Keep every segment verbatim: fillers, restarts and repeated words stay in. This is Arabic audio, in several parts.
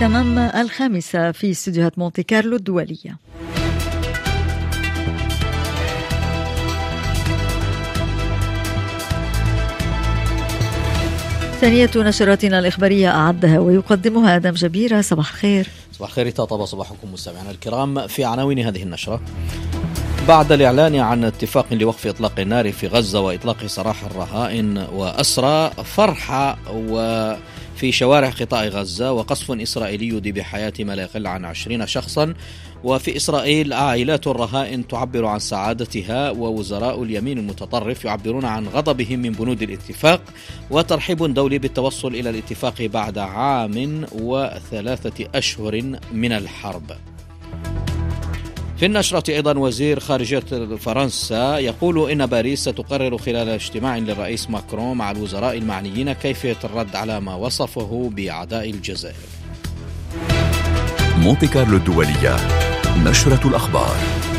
تمام الخامسة في استديوهات مونتي كارلو الدولية. ثانية نشراتنا الإخبارية أعدها ويقدمها آدم جبيرة. صباح الخير. صباح الخير طابة، صباحكم مستمعينا الكرام. في عناوين هذه النشرة: بعد الإعلان عن اتفاق لوقف إطلاق النار في غزة وإطلاق سراح الرهائن وأسرى، فرحة وفي شوارع قطاع غزة وقصف إسرائيلي يودي بحياة ما لا يقل عن عشرين شخصا. وفي إسرائيل عائلات الرهائن تعبر عن سعادتها، ووزراء اليمين المتطرف يعبرون عن غضبهم من بنود الاتفاق، وترحيب دولي بالتوصل إلى الاتفاق بعد عام وثلاثة أشهر من الحرب. في النشرة أيضا وزير خارجية فرنسا يقول إن باريس ستقرر خلال اجتماع للرئيس ماكرون مع الوزراء المعنيين كيفية الرد على ما وصفه بعداء الجزائر. مونتي كارلو الدولية، نشرة الأخبار.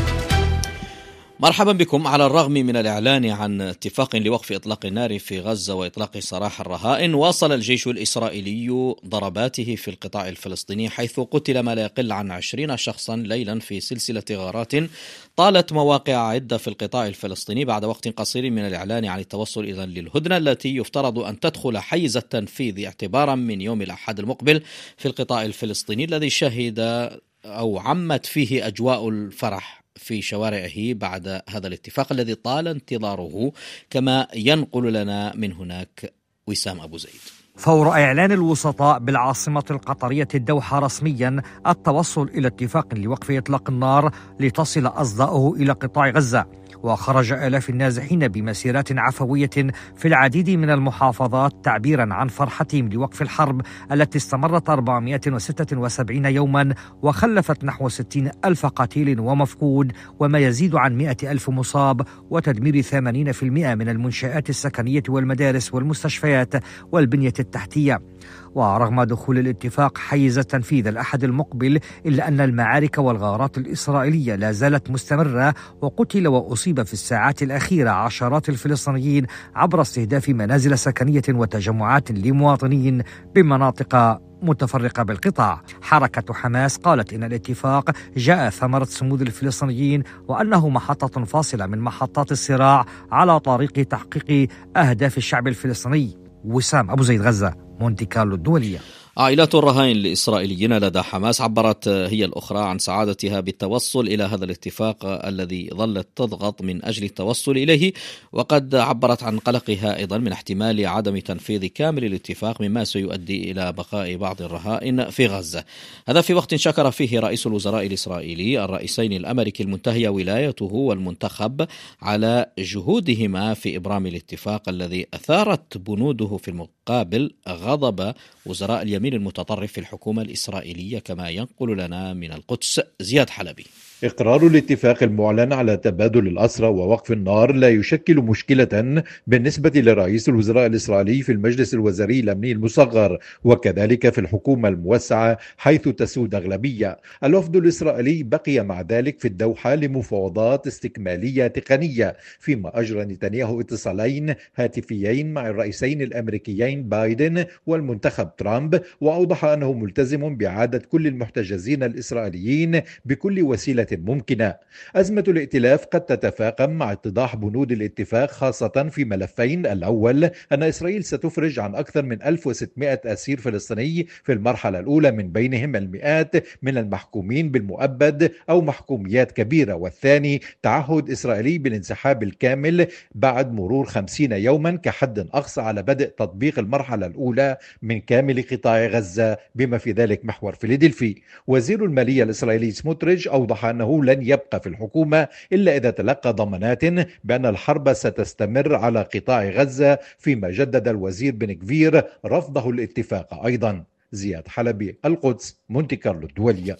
مرحبا بكم. على الرغم من الإعلان عن اتفاق لوقف إطلاق النار في غزة وإطلاق سراح الرهائن، واصل الجيش الإسرائيلي ضرباته في القطاع الفلسطيني، حيث قتل ما لا يقل عن عشرين شخصا ليلا في سلسلة غارات طالت مواقع عدة في القطاع الفلسطيني، بعد وقت قصير من الإعلان عن التوصل إذن للهدنة التي يفترض أن تدخل حيز التنفيذ اعتبارا من يوم الأحد المقبل في القطاع الفلسطيني الذي شهد أو عمت فيه أجواء الفرح في شوارعه بعد هذا الاتفاق الذي طال انتظاره، كما ينقل لنا من هناك وسام أبو زيد. فور إعلان الوسطاء بالعاصمة القطرية الدوحة رسميا التوصل إلى اتفاق لوقف إطلاق النار لتصل أصداؤه إلى قطاع غزة، وخرج آلاف النازحين بمسيرات عفوية في العديد من المحافظات تعبيرا عن فرحتهم لوقف الحرب التي استمرت أربعمائة وستة وسبعين يوما وخلفت نحو ستين ألف قتيل ومفقود وما يزيد عن مئة ألف مصاب وتدمير ثمانين بالمئة من المنشآت السكنية والمدارس والمستشفيات والبنية التحتية. ورغم دخول الاتفاق حيز التنفيذ الأحد المقبل، إلا أن المعارك والغارات الإسرائيلية لا زالت مستمرة، وقتل وأصيب في الساعات الأخيرة عشرات الفلسطينيين عبر استهداف منازل سكنية وتجمعات لمواطنين بمناطق متفرقة بالقطاع. حركة حماس قالت إن الاتفاق جاء ثمرة صمود الفلسطينيين، وأنه محطة فاصلة من محطات الصراع على طريق تحقيق أهداف الشعب الفلسطيني. وسام أبو زيد، غزة، مونتي كارلو الدولية. عائلات الرهائن الإسرائيليين لدى حماس عبرت هي الأخرى عن سعادتها بالتوصل إلى هذا الاتفاق الذي ظلت تضغط من أجل التوصل إليه، وقد عبرت عن قلقها أيضا من احتمال عدم تنفيذ كامل الاتفاق مما سيؤدي إلى بقاء بعض الرهائن في غزة. هذا في وقت شكر فيه رئيس الوزراء الإسرائيلي الرئيسين الأمريكي المنتهية ولايته والمنتخب على جهودهما في إبرام الاتفاق الذي أثارت بنوده في المقابل غضب وزراء اليمين المتطرف في الحكومة الإسرائيلية، كما ينقل لنا من القدس زياد حلبي. إقرار الاتفاق المعلن على تبادل الأسرى ووقف النار لا يشكل مشكلة بالنسبة لرئيس الوزراء الإسرائيلي في المجلس الوزاري الأمني المصغر، وكذلك في الحكومة الموسعة حيث تسود أغلبية. الوفد الإسرائيلي بقي مع ذلك في الدوحة لمفاوضات استكمالية تقنية، فيما أجرى نتنياهو اتصالين هاتفيين مع الرئيسين الأمريكيين بايدن والمنتخب ترامب، وأوضح أنه ملتزم بإعادة كل المحتجزين الإسرائيليين بكل وسيلة ممكنة. أزمة الائتلاف قد تتفاقم مع اتضاح بنود الاتفاق، خاصة في ملفين: الأول أن إسرائيل ستفرج عن أكثر من ألف وستمائة أسير فلسطيني في المرحلة الأولى، من بينهم المئات من المحكومين بالمؤبد أو محكوميات كبيرة، والثاني تعهد إسرائيلي بالانسحاب الكامل بعد مرور خمسين يوما كحد أقصى على بدء تطبيق المرحلة الأولى من كامل قطاع غزة بما في ذلك محور فيلادلفي. وزير المالية الإسرائيلي سموتريتش أوضح أنه لن يبقى في الحكومة إلا إذا تلقى ضمانات بأن الحرب ستستمر على قطاع غزة، فيما جدد الوزير بن كفير رفضه الاتفاق أيضا. زياد حلبي، القدس، مونتي كارلو الدولية.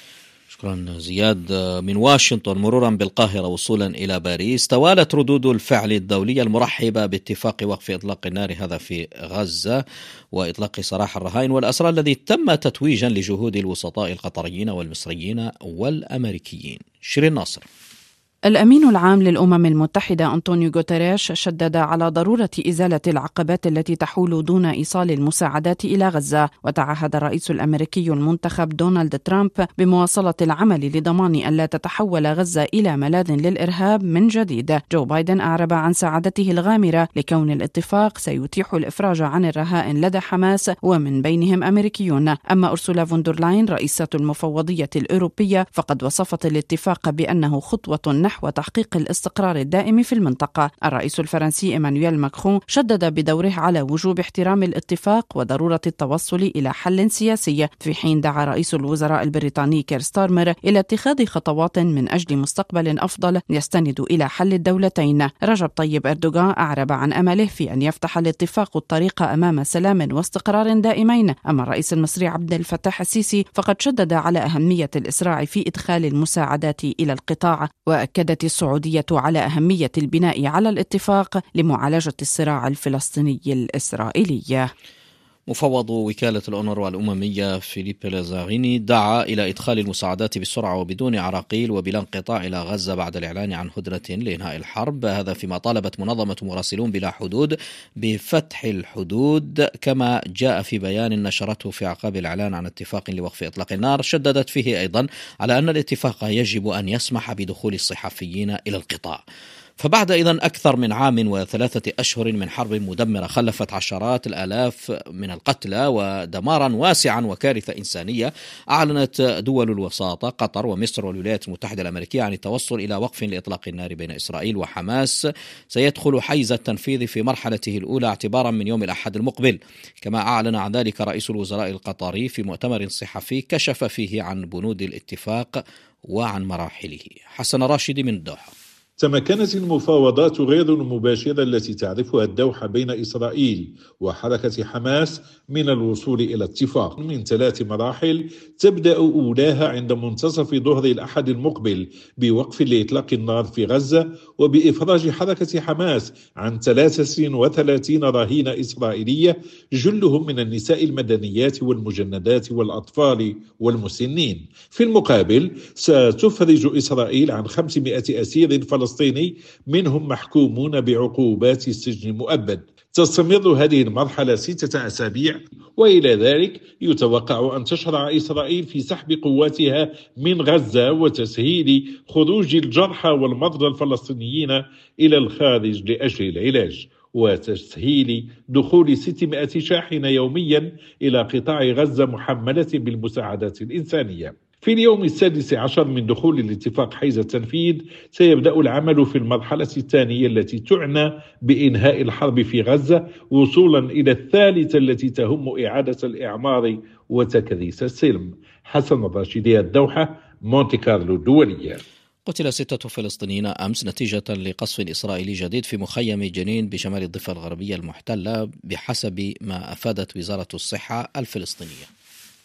شكرا زياد. من واشنطن مرورا بالقاهرة وصولا إلى باريس، توالت ردود الفعل الدولية المرحبة باتفاق وقف إطلاق النار هذا في غزة وإطلاق سراح الرهائن والأسرى الذي تم تتويجا لجهود الوسطاء القطريين والمصريين والأمريكيين. شيرين ناصر. الأمين العام للأمم المتحدة أنطونيو غوتيريش شدد على ضرورة إزالة العقبات التي تحول دون إيصال المساعدات إلى غزة، وتعهد الرئيس الأمريكي المنتخب دونالد ترامب بمواصلة العمل لضمان أن لا تتحول غزة إلى ملاذ للإرهاب من جديد. جو بايدن أعرب عن سعادته الغامرة لكون الاتفاق سيتيح الإفراج عن الرهائن لدى حماس ومن بينهم أمريكيون. أما أرسولا فوندرلاين رئيسة المفوضية الأوروبية فقد وصفت الاتفاق بأنه خطوة نحو تحقيق الاستقرار الدائم في المنطقة. الرئيس الفرنسي إيمانويل ماكرون شدد بدوره على وجوب احترام الاتفاق وضرورة التوصل إلى حل سياسي، في حين دعا رئيس الوزراء البريطاني كير ستارمر إلى اتخاذ خطوات من أجل مستقبل أفضل يستند إلى حل الدولتين. رجب طيب أردوغان أعرب عن أمله في أن يفتح الاتفاق الطريق أمام سلام واستقرار دائمين. أما الرئيس المصري عبد الفتاح السيسي فقد شدد على أهمية الإسراع في إدخال المساعدات إلى القطاع، وأكد أكدت السعودية على أهمية البناء على الاتفاق لمعالجة الصراع الفلسطيني الإسرائيلي. مفوض وكالة الأونروا الأممية فيليب لازاريني دعا إلى إدخال المساعدات بسرعة وبدون عراقيل وبلا انقطاع إلى غزة بعد الإعلان عن هدنة لإنهاء الحرب، هذا فيما طالبت منظمة مراسلون بلا حدود بفتح الحدود. كما جاء في بيان نشرته في أعقاب الإعلان عن اتفاق لوقف إطلاق النار، شددت فيه أيضا على أن الاتفاق يجب أن يسمح بدخول الصحفيين إلى القطاع. فبعد إذن أكثر من عام وثلاثة أشهر من حرب مدمرة خلفت عشرات الآلاف من القتلى ودمارا واسعا وكارثة إنسانية، أعلنت دول الوساطة قطر ومصر والولايات المتحدة الأمريكية عن التوصل إلى وقف لإطلاق النار بين إسرائيل وحماس سيدخل حيز التنفيذ في مرحلته الأولى اعتبارا من يوم الأحد المقبل. كما أعلن عن ذلك رئيس الوزراء القطري في مؤتمر صحفي كشف فيه عن بنود الاتفاق وعن مراحله. حسن راشد من الدوحة. تمكنت المفاوضات غير المباشرة التي تعرفها الدوحة بين إسرائيل وحركة حماس من الوصول إلى اتفاق من ثلاث مراحل، تبدأ أولاها عند منتصف ظهر الأحد المقبل بوقف لإطلاق النار في غزة وبإفراج حركة حماس عن ثلاثة وثلاثين رهينة إسرائيلية، جلهم من النساء المدنيات والمجندات والأطفال والمسنين. في المقابل ستفرج إسرائيل عن خمسمائة أسير فلسطيني منهم محكومون بعقوبات السجن المؤبد. تستمر هذه المرحلة ستة أسابيع، وإلى ذلك يتوقع أن تشرع إسرائيل في سحب قواتها من غزة وتسهيل خروج الجرحى والمرضى الفلسطينيين إلى الخارج لأجل العلاج، وتسهيل دخول ستمائة شاحنة يوميا إلى قطاع غزة محملة بالمساعدات الإنسانية. في اليوم السادس عشر من دخول الاتفاق حيز التنفيذ سيبدأ العمل في المرحلة الثانية التي تعنى بإنهاء الحرب في غزة، وصولا إلى الثالثة التي تهم إعادة الإعمار وتكريس السلم. حسن الراشدي، الدوحة، مونتي كارلو الدولية. قتل ستة فلسطينيين أمس نتيجة لقصف إسرائيلي جديد في مخيم جنين بشمال الضفة الغربية المحتلة بحسب ما أفادت وزارة الصحة الفلسطينية.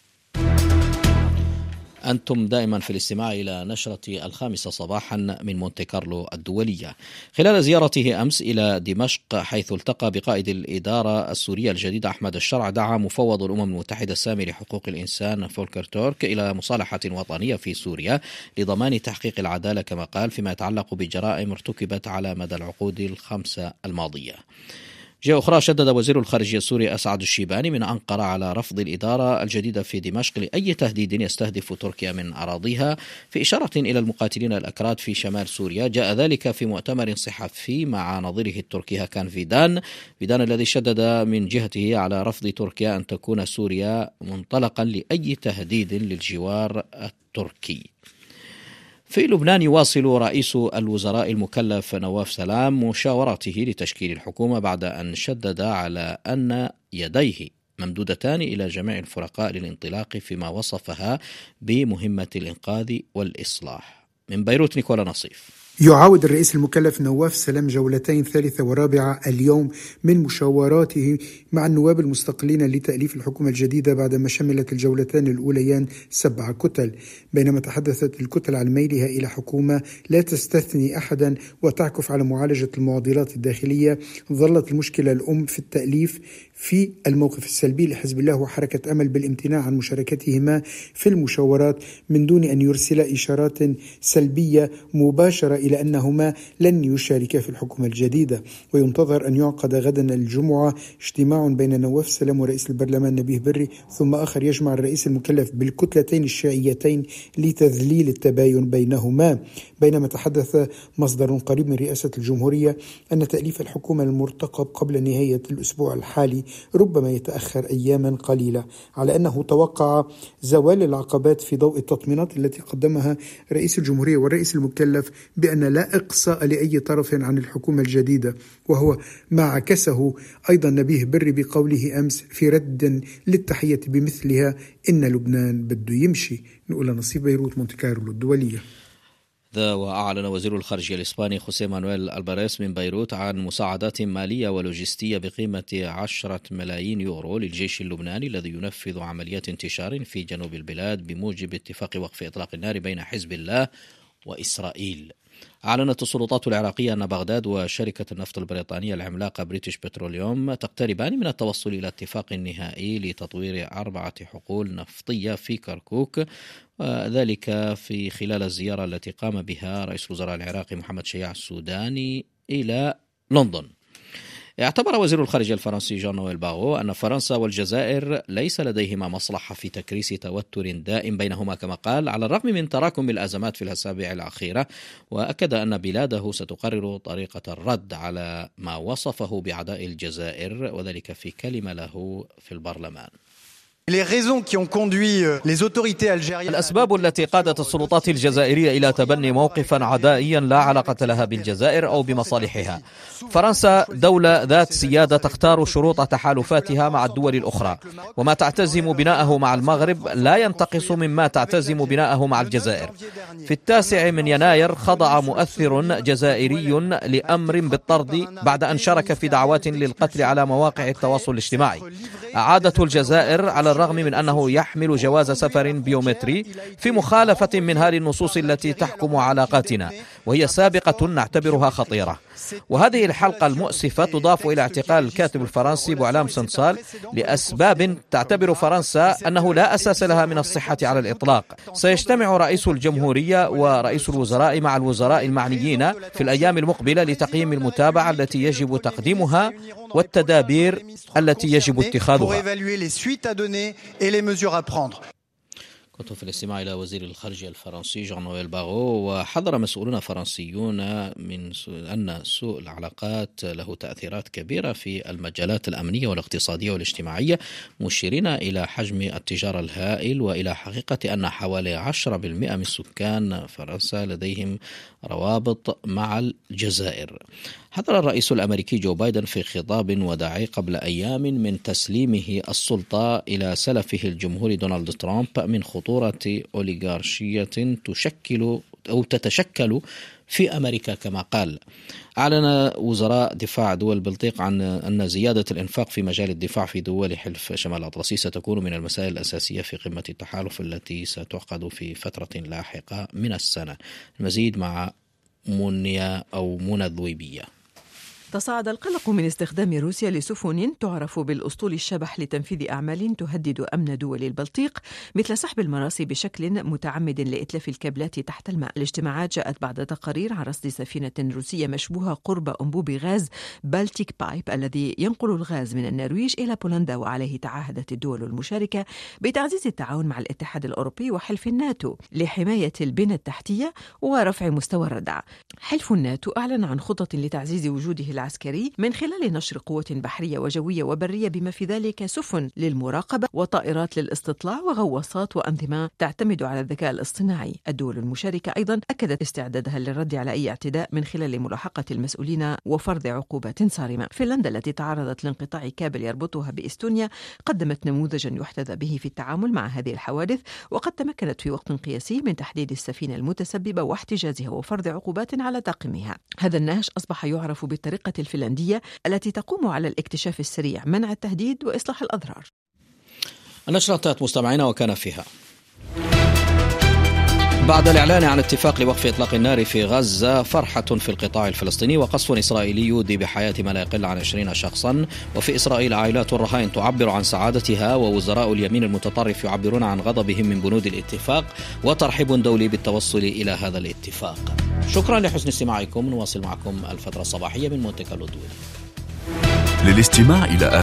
أنتم دائما في الاستماع إلى نشرة الخامسة صباحا من مونتي كارلو الدولية. خلال زيارته أمس إلى دمشق حيث التقى بقائد الإدارة السورية الجديدة أحمد الشرع، دعا مفوض الأمم المتحدة السامي لحقوق الإنسان فولكر تورك إلى مصالحة وطنية في سوريا لضمان تحقيق العدالة كما قال فيما يتعلق بجرائم ارتكبت على مدى العقود الخمسة الماضية. جهة أخرى شدد وزير الخارجية السوري أسعد الشيباني من أنقرة على رفض الإدارة الجديدة في دمشق لأي تهديد يستهدف تركيا من أراضيها، في إشارة إلى المقاتلين الأكراد في شمال سوريا. جاء ذلك في مؤتمر صحفي مع نظيره التركي هاكان فيدان فيدان الذي شدد من جهته على رفض تركيا أن تكون سوريا منطلقا لأي تهديد للجوار التركي. في لبنان يواصل رئيس الوزراء المكلف نواف سلام مشاورته لتشكيل الحكومة بعد أن شدد على أن يديه ممدودتان إلى جميع الفرقاء للانطلاق فيما وصفها بمهمة الإنقاذ والإصلاح. من بيروت نيكولا نصيف. يعاود الرئيس المكلف نواف سلام جولتين ثالثة ورابعة اليوم من مشاوراته مع النواب المستقلين لتأليف الحكومة الجديدة بعدما شملت الجولتان الأوليان سبع كتل، بينما تحدثت الكتل عن ميلها إلى حكومة لا تستثني أحدا وتعكف على معالجة المعضلات الداخلية. ظلت المشكلة الأم في التأليف في الموقف السلبي لحزب الله وحركة أمل بالامتناع عن مشاركتهما في المشاورات من دون أن يرسل إشارات سلبية مباشرة إلى أنهما لن يشاركا في الحكومة الجديدة. وينتظر أن يعقد غدا الجمعة اجتماع بين نواف سلام ورئيس البرلمان نبيه بري، ثم آخر يجمع الرئيس المكلف بالكتلتين الشيعيتين لتذليل التباين بينهما. بينما تحدث مصدر قريب من رئاسة الجمهورية أن تأليف الحكومة المرتقب قبل نهاية الأسبوع الحالي ربما يتأخر أياما قليلة، على أنه توقع زوال العقبات في ضوء التطمينات التي قدمها رئيس الجمهورية والرئيس المكلف بأن لا إقصاء لأي طرف عن الحكومة الجديدة، وهو ما عكسه أيضا نبيه بري بقوله أمس في رد للتحية بمثلها إن لبنان بده يمشي. نقول نصيب بيروت مونتي كارلو الدولية. وأعلن وزير الخارجية الإسباني خوسيه مانويل ألباريس من بيروت عن مساعدات مالية ولوجستية بقيمة عشرة ملايين يورو للجيش اللبناني الذي ينفذ عمليات انتشار في جنوب البلاد بموجب اتفاق وقف إطلاق النار بين حزب الله وإسرائيل. أعلنت السلطات العراقية أن بغداد وشركة النفط البريطانية العملاقة بريتش بتروليوم تقتربان من التوصل إلى اتفاق نهائي لتطوير أربعة حقول نفطية في كركوك، وذلك في خلال الزيارة التي قام بها رئيس الوزراء العراقي محمد شياع السوداني إلى لندن. اعتبر وزير الخارجية الفرنسي جان نويل باغو أن فرنسا والجزائر ليس لديهما مصلحة في تكريس توتر دائم بينهما كما قال، على الرغم من تراكم الأزمات في الأسابيع الأخيرة، وأكد أن بلاده ستقرر طريقة الرد على ما وصفه بعداء الجزائر، وذلك في كلمة له في البرلمان. الأسباب التي قادت السلطات الجزائرية إلى تبني موقفا عدائيا لا علاقة لها بالجزائر أو بمصالحها. فرنسا دولة ذات سيادة تختار شروط تحالفاتها مع الدول الأخرى، وما تعتزم بناءه مع المغرب لا ينتقص مما تعتزم بناءه مع الجزائر. في التاسع من يناير خضع مؤثر جزائري لأمر بالطرد بعد أن شارك في دعوات للقتل على مواقع التواصل الاجتماعي. أعادته الجزائر على الرغم من أنه يحمل جواز سفر بيومتري في مخالفة منها للنصوص التي تحكم علاقاتنا، وهي سابقة نعتبرها خطيرة. وهذه الحلقة المؤسفة تضاف إلى اعتقال الكاتب الفرنسي بوعلام سنسال لأسباب تعتبر فرنسا أنه لا أساس لها من الصحة على الإطلاق. سيجتمع رئيس الجمهورية ورئيس الوزراء مع الوزراء المعنيين في الأيام المقبلة لتقييم المتابعة التي يجب تقديمها والتدابير التي يجب اتخاذها. كنت في الاستماع إلى وزير الخارجية الفرنسي جان نويل باغو. وحذر مسؤولون فرنسيون من أن سوء العلاقات له تأثيرات كبيرة في المجالات الأمنية والاقتصادية والاجتماعية، مشيرين إلى حجم التجارة الهائل وإلى حقيقة أن حوالي عشرة بالمئة من سكان فرنسا لديهم روابط مع الجزائر. حذر الرئيس الأمريكي جو بايدن في خطاب وداعي قبل أيام من تسليمه السلطة إلى سلفه الجمهوري دونالد ترامب من خطورة أوليغارشية تشكل أو تتشكل في أمريكا كما قال. أعلن وزراء دفاع دول البلطيق عن أن زيادة الإنفاق في مجال الدفاع في دول حلف شمال الأطلسي ستكون من المسائل الأساسية في قمة التحالف التي ستعقد في فترة لاحقة من السنة. المزيد مع منيا أو منى الذويبية. تصاعد القلق من استخدام روسيا لسفن تعرف بالأسطول الشبح لتنفيذ أعمال تهدد أمن دول البلطيق، مثل سحب المراسي بشكل متعمد لإتلاف الكابلات تحت الماء. الاجتماعات جاءت بعد تقارير عن رصد سفينة روسية مشبوهة قرب أنبوب غاز بالتيك بايب الذي ينقل الغاز من النرويج إلى بولندا، وعليه تعهدت الدول المشاركة بتعزيز التعاون مع الاتحاد الأوروبي وحلف الناتو لحماية البنى التحتية ورفع مستوى الردع. حلف الناتو أعلن عن خطط لتعزيز وجوده العسكري من خلال نشر قوة بحرية وجوية وبرية بما في ذلك سفن للمراقبة وطائرات للاستطلاع وغواصات وأنظمة تعتمد على الذكاء الاصطناعي. الدول المشاركة أيضا أكدت استعدادها للرد على أي اعتداء من خلال ملاحقة المسؤولين وفرض عقوبات صارمة. فنلندا التي تعرضت لانقطاع كابل يربطها بإستونيا قدمت نموذجا يحتذى به في التعامل مع هذه الحوادث، وقد تمكنت في وقت قياسي من تحديد السفينة المتسببة واحتجازها وفرض عقوبات على طاقمها. هذا النهج أصبح يعرف بالطريقة الفنلندية التي تقوم على الاكتشاف السريع، منع التهديد وإصلاح الأضرار. النشرة انتهت مستمعينا وكان فيها بعد الإعلان عن اتفاق لوقف إطلاق النار في غزة، فرحة في القطاع الفلسطيني وقصف إسرائيلي يودي بحياة ما لا يقل عن عشرين شخصا. وفي إسرائيل عائلات الرهائن تعبر عن سعادتها، ووزراء اليمين المتطرف يعبرون عن غضبهم من بنود الاتفاق، وترحيب دولي بالتوصل إلى هذا الاتفاق. شكرا لحسن استماعكم. نواصل معكم الفترة الصباحية من مونتي كارلو الدولي. للاستماع إلى